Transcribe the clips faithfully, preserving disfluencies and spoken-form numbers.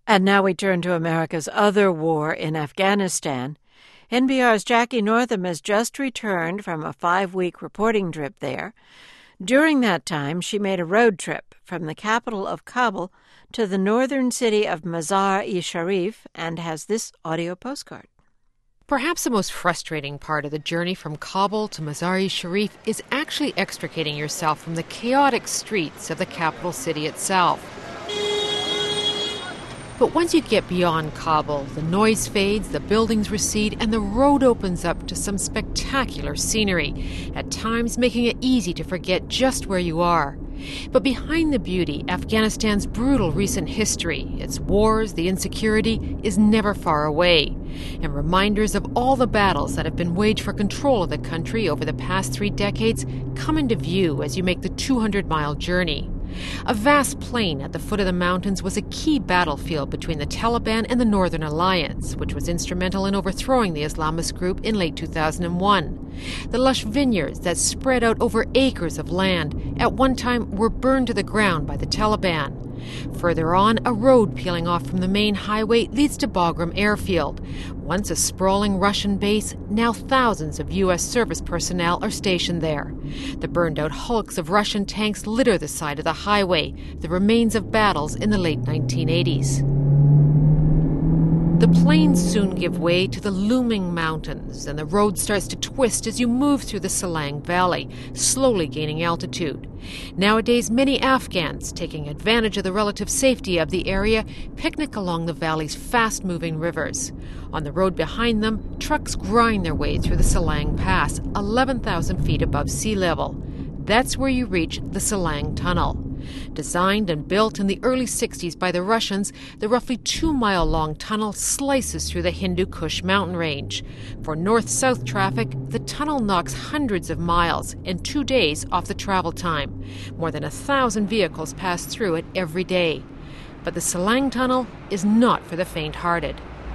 And now we turn to America's other war in Afghanistan. N P R's Jackie Northam has just returned from a five-week reporting trip there. During that time, she made a road trip from the capital of Kabul to the northern city of Mazar-e-Sharif and has this audio postcard. Perhaps the most frustrating part of the journey from Kabul to Mazar-e-Sharif is actually extricating yourself from the chaotic streets of the capital city itself. But once you get beyond Kabul, the noise fades, the buildings recede, and the road opens up to some spectacular scenery, at times making it easy to forget just where you are. But behind the beauty, Afghanistan's brutal recent history, its wars, the insecurity, is never far away. And reminders of all the battles that have been waged for control of the country over the past three decades come into view as you make the two hundred mile journey. A vast plain at the foot of the mountains was a key battlefield between the Taliban and the Northern Alliance, which was instrumental in overthrowing the Islamist group in late two thousand one. The lush vineyards that spread out over acres of land at one time were burned to the ground by the Taliban. Further on, a road peeling off from the main highway leads to Bagram Airfield. Once a sprawling Russian base, now thousands of U S service personnel are stationed there. The burned-out hulks of Russian tanks litter the side of the highway, the remains of battles in the late nineteen eighties. The plains soon give way to the looming mountains, and the road starts to twist as you move through the Salang Valley, slowly gaining altitude. Nowadays, many Afghans, taking advantage of the relative safety of the area, picnic along the valley's fast-moving rivers. On the road behind them, trucks grind their way through the Salang Pass, eleven thousand feet above sea level. That's where you reach the Salang Tunnel. Designed and built in the early sixties by the Russians, the roughly two-mile-long tunnel slices through the Hindu Kush mountain range. For north-south traffic, the tunnel knocks hundreds of miles in two days off the travel time. More than a thousand vehicles pass through it every day. But the Salang Tunnel is not for the faint-hearted.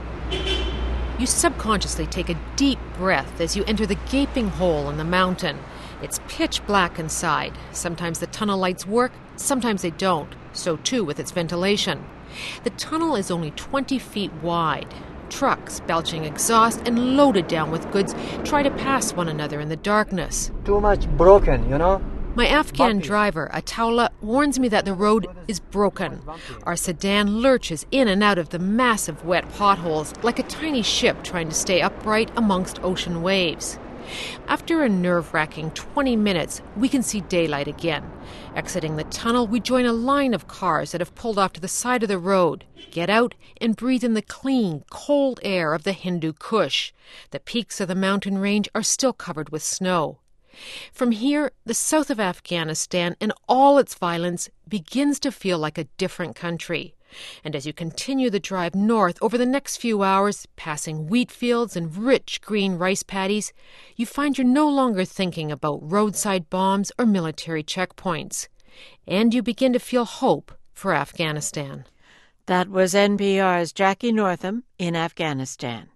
You subconsciously take a deep breath as you enter the gaping hole in the mountain. It's pitch black inside. Sometimes the tunnel lights work, sometimes they don't. So too with its ventilation. The tunnel is only twenty feet wide. Trucks, belching exhaust and loaded down with goods, try to pass one another in the darkness. Too much broken, you know? My Afghan driver, Ataullah, warns me that the road is broken. Our sedan lurches in and out of the massive wet potholes like a tiny ship trying to stay upright amongst ocean waves. After a nerve-wracking twenty minutes, we can see daylight again. Exiting the tunnel, we join a line of cars that have pulled off to the side of the road, get out, and breathe in the clean, cold air of the Hindu Kush. The peaks of the mountain range are still covered with snow. From here, the south of Afghanistan and all its violence begins to feel like a different country. And as you continue the drive north over the next few hours, passing wheat fields and rich green rice paddies, you find you're no longer thinking about roadside bombs or military checkpoints. And you begin to feel hope for Afghanistan. That was N P R's Jackie Northam in Afghanistan.